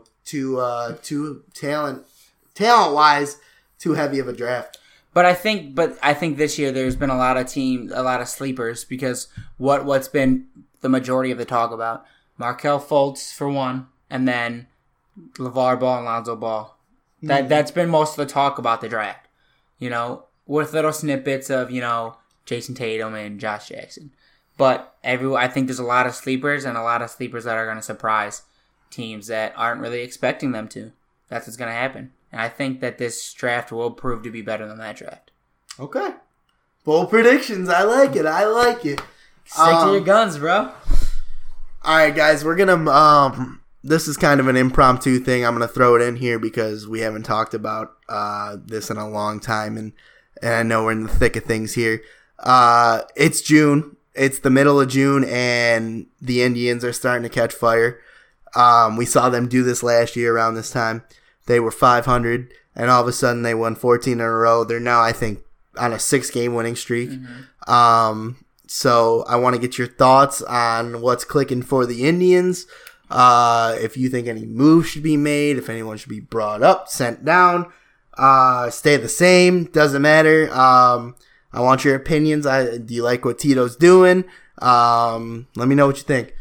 Speaker 1: too talent wise too heavy of a draft.
Speaker 2: But I think this year there's been a lot of sleepers because what's been the majority of the talk about Markelle Fultz for one, and then LeVar Ball and Lonzo Ball. That's been most of the talk about the draft. With little snippets of Jason Tatum and Josh Jackson. But I think there's a lot of sleepers and a lot of sleepers that are going to surprise teams that aren't really expecting them to. That's what's going to happen. And I think that this draft will prove to be better than that draft.
Speaker 1: Okay. Bold predictions. I like it.
Speaker 2: Stick to your guns, bro.
Speaker 1: All right, guys. We're going to... This is kind of an impromptu thing. I'm going to throw it in here because we haven't talked about this in a long time. And I know we're in the thick of things here. It's June. It's the middle of June, and the Indians are starting to catch fire. We saw them do this last year around this time. They were 500, and all of a sudden they won 14 in a row. They're now, I think, on a 6-game winning streak. Mm-hmm. So I want to get your thoughts on what's clicking for the Indians. If you think any moves should be made, if anyone should be brought up, sent down, stay the same, doesn't matter. I want your opinions. Do you like what Tito's doing? Let me know what you think.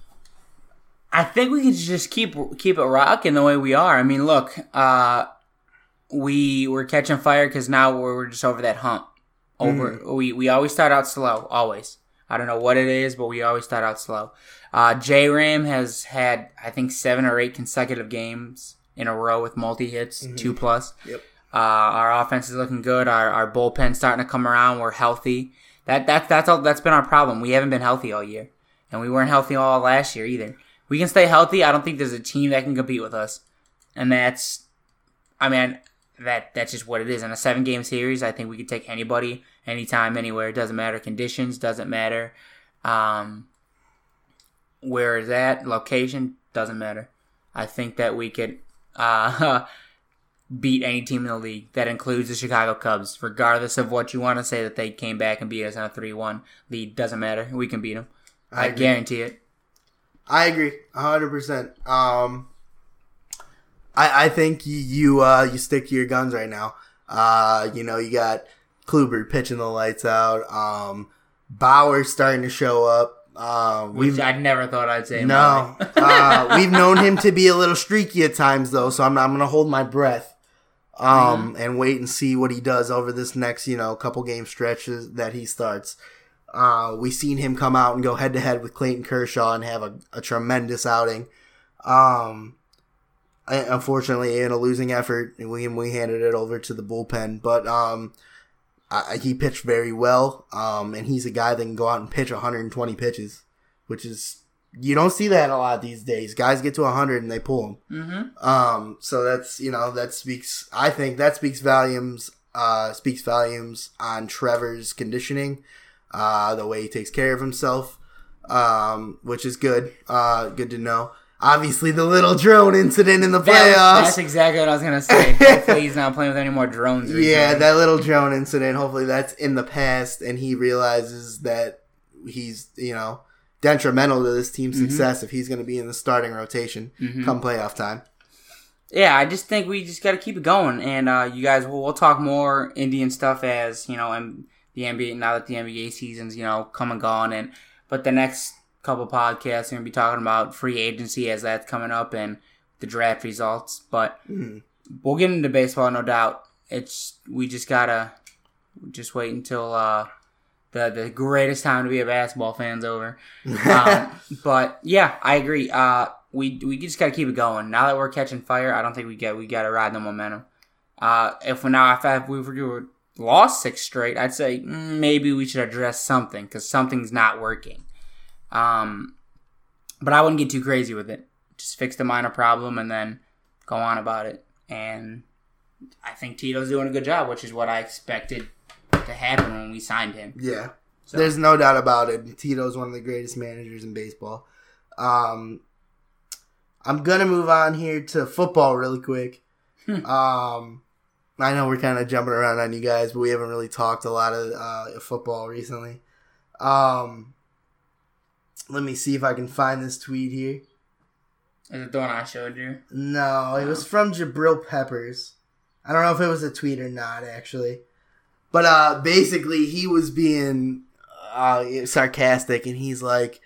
Speaker 2: I think we can just keep it rocking the way we are. I mean, look, we're catching fire because now we're just over that hump. We always start out slow, always. I don't know what it is, but we always start out slow. J-Ram has had, I think, 7 or 8 consecutive games in a row with multi-hits, 2+.
Speaker 1: Yep.
Speaker 2: Our offense is looking good. Our bullpen's starting to come around. We're healthy. That's been our problem. We haven't been healthy all year, and we weren't healthy all last year either. We can stay healthy. I don't think there's a team that can compete with us, and that's just what it is. In a 7-game series, I think we could take anybody, anytime, anywhere. It doesn't matter conditions. Doesn't matter where is that location. Doesn't matter. I think that we could beat any team in the league. That includes the Chicago Cubs, regardless of what you want to say that they came back and beat us in a 3-1 lead. Doesn't matter. We can beat them. I guarantee it.
Speaker 1: I agree, 100%. I think you stick to your guns right now. You got Kluber pitching the lights out. Bauer starting to show up.
Speaker 2: Which I never thought I'd say.
Speaker 1: No, we've known him to be a little streaky at times, though. So I'm going to hold my breath, and wait and see what he does over this next, couple game stretches that he starts. We've seen him come out and go head to head with Clayton Kershaw and have a tremendous outing. Unfortunately, in a losing effort, we handed it over to the bullpen, but he pitched very well, and he's a guy that can go out and pitch 120 pitches, which is, you don't see that a lot these days. Guys get to 100 and they pull them. Mm-hmm. So that's, I think that speaks volumes on Trevor's conditioning, the way he takes care of himself, which is good. Good to know. Obviously, the little drone incident in the playoffs.
Speaker 2: That's exactly what I was going to say. Hopefully, he's not playing with any more drones.
Speaker 1: Yeah, that little drone incident, hopefully that's in the past, and he realizes that he's, detrimental to this team's success if he's going to be in the starting rotation come playoff time.
Speaker 2: Yeah, I just think we just got to keep it going, and you guys, we'll talk more Indian stuff as, and the NBA, now that the NBA season's, come and gone, but the next couple podcasts, we're going to be talking about free agency as that's coming up and the draft results. But we'll get into baseball, no doubt. We just gotta wait until the greatest time to be a basketball fan's over. But yeah, I agree. We just gotta keep it going. Now that we're catching fire, I don't think we gotta ride the momentum. If we lost 6 straight, I'd say maybe we should address something because something's not working. But I wouldn't get too crazy with it. Just fix the minor problem and then go on about it. And I think Tito's doing a good job, which is what I expected to happen when we signed him.
Speaker 1: Yeah. So. There's no doubt about it. Tito's one of the greatest managers in baseball. I'm going to move on here to football really quick. I know we're kind of jumping around on you guys, but we haven't really talked a lot of football recently. Let me see if I can find this tweet here.
Speaker 2: Is it the one I showed you?
Speaker 1: No, it was from Jabril Peppers. I don't know if it was a tweet or not, actually. But basically, he was being sarcastic, and he's like,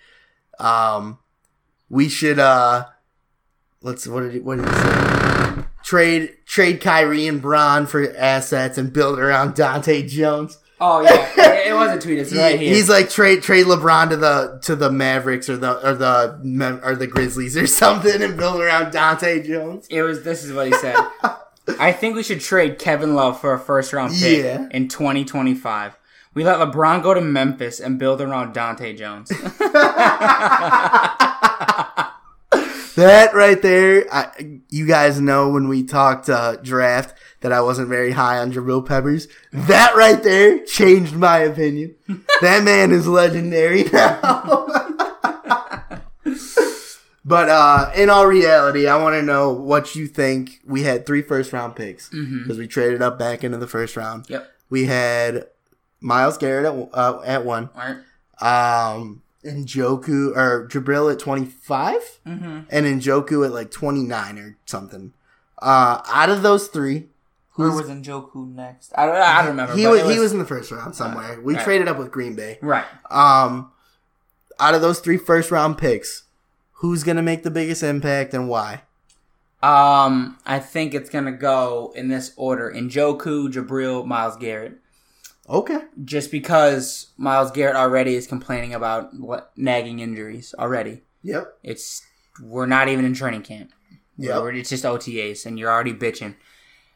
Speaker 1: we should, what did he say? Trade Kyrie and Bron for assets and build around Dante Jones.
Speaker 2: Oh yeah, it was a tweet. It's right here.
Speaker 1: He's like trade LeBron to the Mavericks or the Grizzlies or something and build around Dante Jones.
Speaker 2: This is what he said. I think we should trade Kevin Love for a first-round pick in 2025. We let LeBron go to Memphis and build around Dante Jones.
Speaker 1: That right there, you guys know when we talked draft that I wasn't very high on Jabril Peppers. That right there changed my opinion. That man is legendary now. But in all reality, I want to know what you think. We had 3 first-round picks because we traded up back into the first round.
Speaker 2: Yep.
Speaker 1: We had Myles Garrett at 1.
Speaker 2: All right.
Speaker 1: Njoku or Jabril at 25 and Njoku at like 29 or something. Out of those 3,
Speaker 2: who was Njoku next? I don't remember.
Speaker 1: He was in the first round somewhere. We traded up with Green Bay.
Speaker 2: Right.
Speaker 1: Out of those 3 first round picks, who's gonna make the biggest impact and why?
Speaker 2: I think it's gonna go in this order: Njoku, Jabril, Myles Garrett.
Speaker 1: Okay. Just
Speaker 2: because Myles Garrett already is complaining about nagging injuries already.
Speaker 1: Yep.
Speaker 2: We're not even in training camp.
Speaker 1: Yep.
Speaker 2: It's just OTAs, and you're already bitching.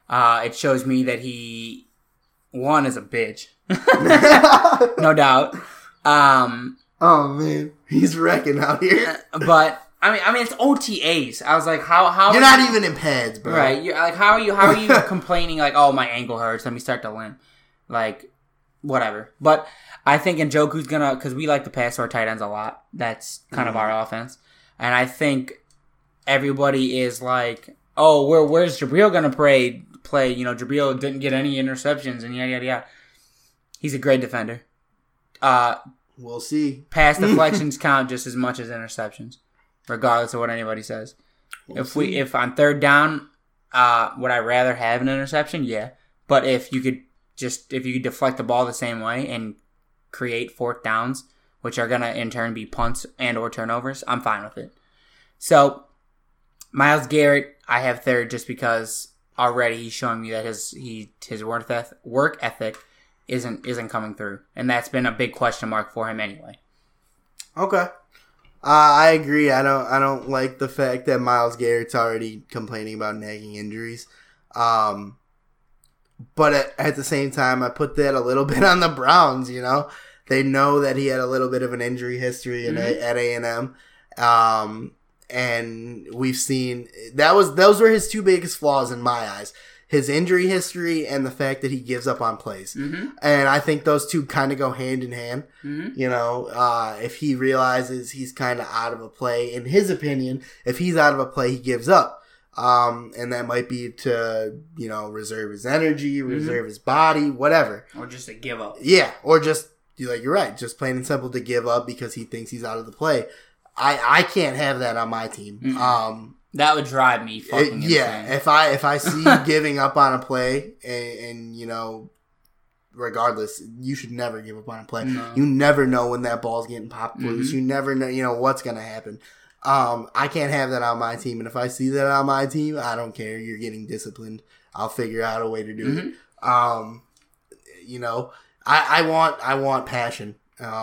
Speaker 2: It shows me that he, one, is a bitch. No doubt.
Speaker 1: Oh, man. He's wrecking out here.
Speaker 2: But, I mean, it's OTAs. I was like, how
Speaker 1: You're not even in pads, bro.
Speaker 2: Right. You're like, how are you complaining like, oh, my ankle hurts, let me start to limp. Like, whatever. But I think Njoku's gonna, because we like to pass our tight ends a lot. That's kind of our offense. And I think everybody is like, oh, where's Jabril gonna play? You know, Jabril didn't get any interceptions and yada, yada, yada. He's a great defender.
Speaker 1: We'll see.
Speaker 2: Pass deflections count just as much as interceptions, regardless of what anybody says. If on third down, would I rather have an interception? Yeah. But if you could deflect the ball the same way and create fourth downs, which are gonna in turn be punts and or turnovers, I'm fine with it. So Myles Garrett, I have third just because already he's showing me that his work ethic isn't coming through, and that's been a big question mark for him anyway.
Speaker 1: Okay. I agree. I don't like the fact that Myles Garrett's already complaining about nagging injuries. But at the same time, I put that a little bit on the Browns, you know. They know that he had a little bit of an injury history at A&M. And we've seen those were his two biggest flaws in my eyes. His injury history and the fact that he gives up on plays. Mm-hmm. And I think those two kind of go hand in hand. Mm-hmm. You know, if he realizes he's kind of out of a play, in his opinion, if he's out of a play, he gives up. And that might be to, you know, reserve his energy, reserve his body, whatever.
Speaker 2: Or just to give up.
Speaker 1: Yeah, or just, like you're right, just plain and simple to give up because he thinks he's out of the play. I can't have that on my team.
Speaker 2: Mm-hmm. That would drive me fucking insane.
Speaker 1: Yeah, if I see you giving up on a play, and you know, regardless, you should never give up on a play. No. You never know when that ball's getting popped loose. You never know, you know, what's going to happen. I can't have that on my team, and if I see that on my team, I don't care. You're getting disciplined. I'll figure out a way to do it. You know, I want passion.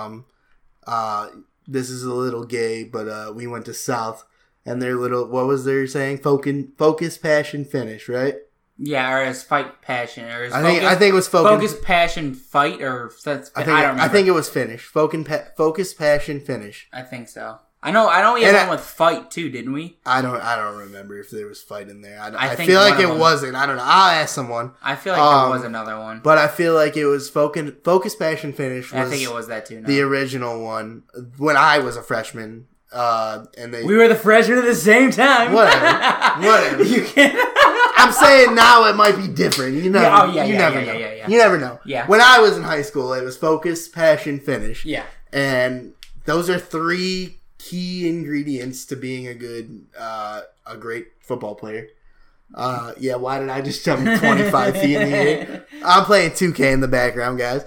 Speaker 1: This is a little gay, but we went to South, and their little, what was their saying? Focus, passion, finish, right?
Speaker 2: Yeah, or as fight, passion, or as
Speaker 1: I think it was
Speaker 2: focus, passion, fight, or that's, I don't remember.
Speaker 1: I think it was finish. Focus, passion, finish.
Speaker 2: I think so. I know we had one with fight too, didn't we?
Speaker 1: I don't remember if there was fight in there. I feel like it wasn't. I don't know. I'll ask someone.
Speaker 2: I feel like there was another one.
Speaker 1: But I feel like it was focus, passion, finish.
Speaker 2: I think it was that too.
Speaker 1: The original one when I was a freshman. And
Speaker 2: we were the freshmen at the same time.
Speaker 1: Whatever.
Speaker 2: You can't.
Speaker 1: I'm saying now it might be different. You never know. You never know.
Speaker 2: Yeah.
Speaker 1: When I was in high school, it was focus, passion, finish.
Speaker 2: Yeah.
Speaker 1: And those are three key ingredients to being a great football player. Yeah, why did I just jump 25 feet in the air? I'm playing 2K in the background, guys.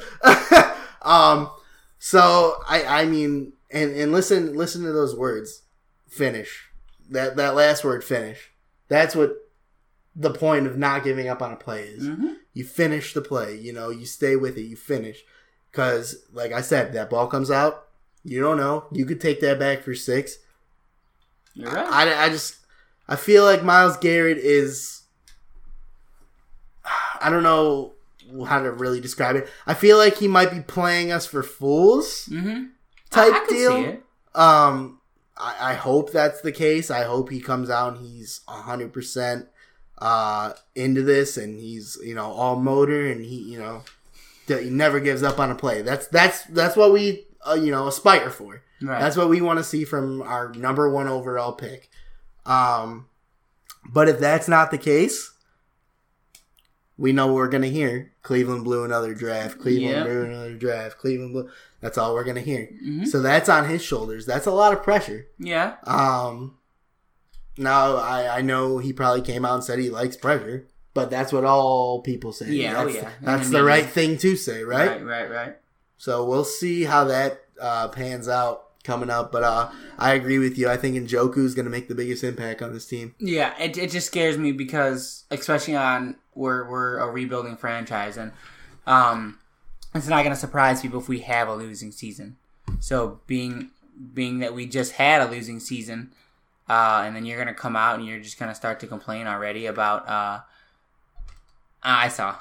Speaker 1: So I mean, and listen to those words. Finish. That last word, finish. That's what the point of not giving up on a play is. Mm-hmm. You finish the play, you know, you stay with it, you finish. Because, like I said, that ball comes out, you don't know. You could take that back for 6.
Speaker 2: You're right.
Speaker 1: I feel like Myles Garrett is, I don't know how to really describe it. I feel like he might be playing us for fools type
Speaker 2: I
Speaker 1: deal.
Speaker 2: See it.
Speaker 1: I hope that's the case. I hope he comes out and he's 100% into this, and he's, you know, all motor, and he never gives up on a play. That's what we aspire for. Right. That's what we want to see from our number 1 overall pick. But if that's not the case, we know we're gonna hear Cleveland blew another draft. Cleveland blew another draft. Cleveland blew. That's all we're gonna hear. Mm-hmm. So that's on his shoulders. That's a lot of pressure.
Speaker 2: Yeah.
Speaker 1: Now, I know he probably came out and said he likes pressure, but that's what all people say.
Speaker 2: Yeah,
Speaker 1: that's the right thing to say, right?
Speaker 2: Right.
Speaker 1: So we'll see how that pans out coming up, but I agree with you. I think Njoku is going to make the biggest impact on this team.
Speaker 2: Yeah, it just scares me because, especially on we're a rebuilding franchise, and it's not going to surprise people if we have a losing season. So being that we just had a losing season, and then you're going to come out and you're just going to start to complain already about I saw.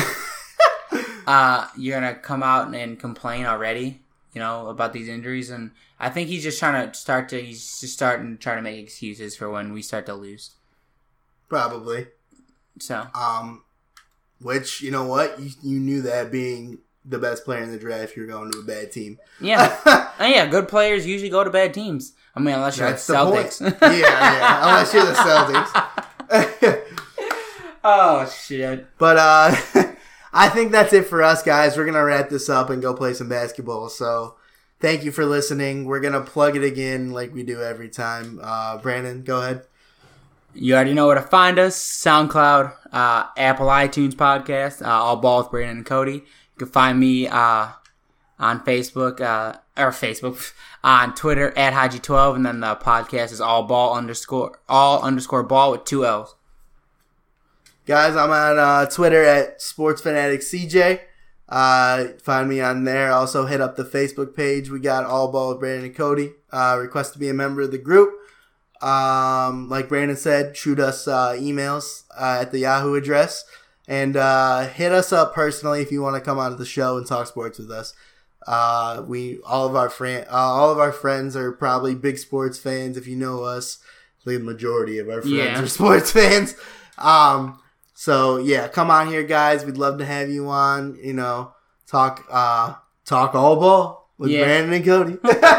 Speaker 2: You're gonna come out and complain already, about these injuries, and I think he's just trying to he's just starting to try to make excuses for when we start to lose.
Speaker 1: Probably.
Speaker 2: So.
Speaker 1: Which, you know what? You knew that being the best player in the draft, you're going to a bad team.
Speaker 2: Yeah. Yeah, good players usually go to bad teams. I mean, unless you're the Celtics.
Speaker 1: Yeah. Unless you're the Celtics.
Speaker 2: Oh, shit.
Speaker 1: But I think that's it for us, guys. We're going to wrap this up and go play some basketball. So thank you for listening. We're going to plug it again like we do every time. Brandon, go ahead.
Speaker 2: You already know where to find us. SoundCloud, Apple iTunes podcast, All Ball with Brandon and Cody. You can find me on Facebook, on Twitter at Haji12, and then the podcast is all underscore ball with 2 L's.
Speaker 1: Guys, I'm on Twitter at SportsFanaticCJ. Find me on there. Also hit up the Facebook page. We got All Ball with Brandon and Cody. Request to be a member of the group. Like Brandon said, shoot us emails at the Yahoo address, and hit us up personally if you want to come on the show and talk sports with us. All of our friends are probably big sports fans. If you know us, the majority of our friends are sports fans. So yeah, come on here, guys. We'd love to have you on. Talk all ball with Brandon and Cody.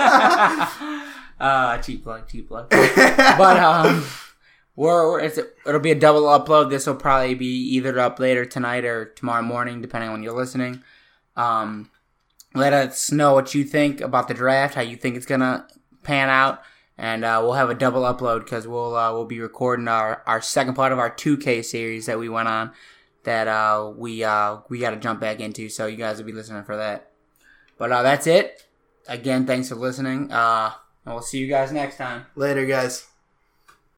Speaker 2: Cheap plug. But it'll be a double upload. This will probably be either up later tonight or tomorrow morning, depending on when you're listening. Let us know what you think about the draft, how you think it's gonna pan out, and we'll have a double upload because we'll be recording our second part of our 2K series that we went on that we got to jump back into. So you guys will be listening for that. But that's it. Again, thanks for listening. And we'll see you guys next time.
Speaker 1: Later, guys.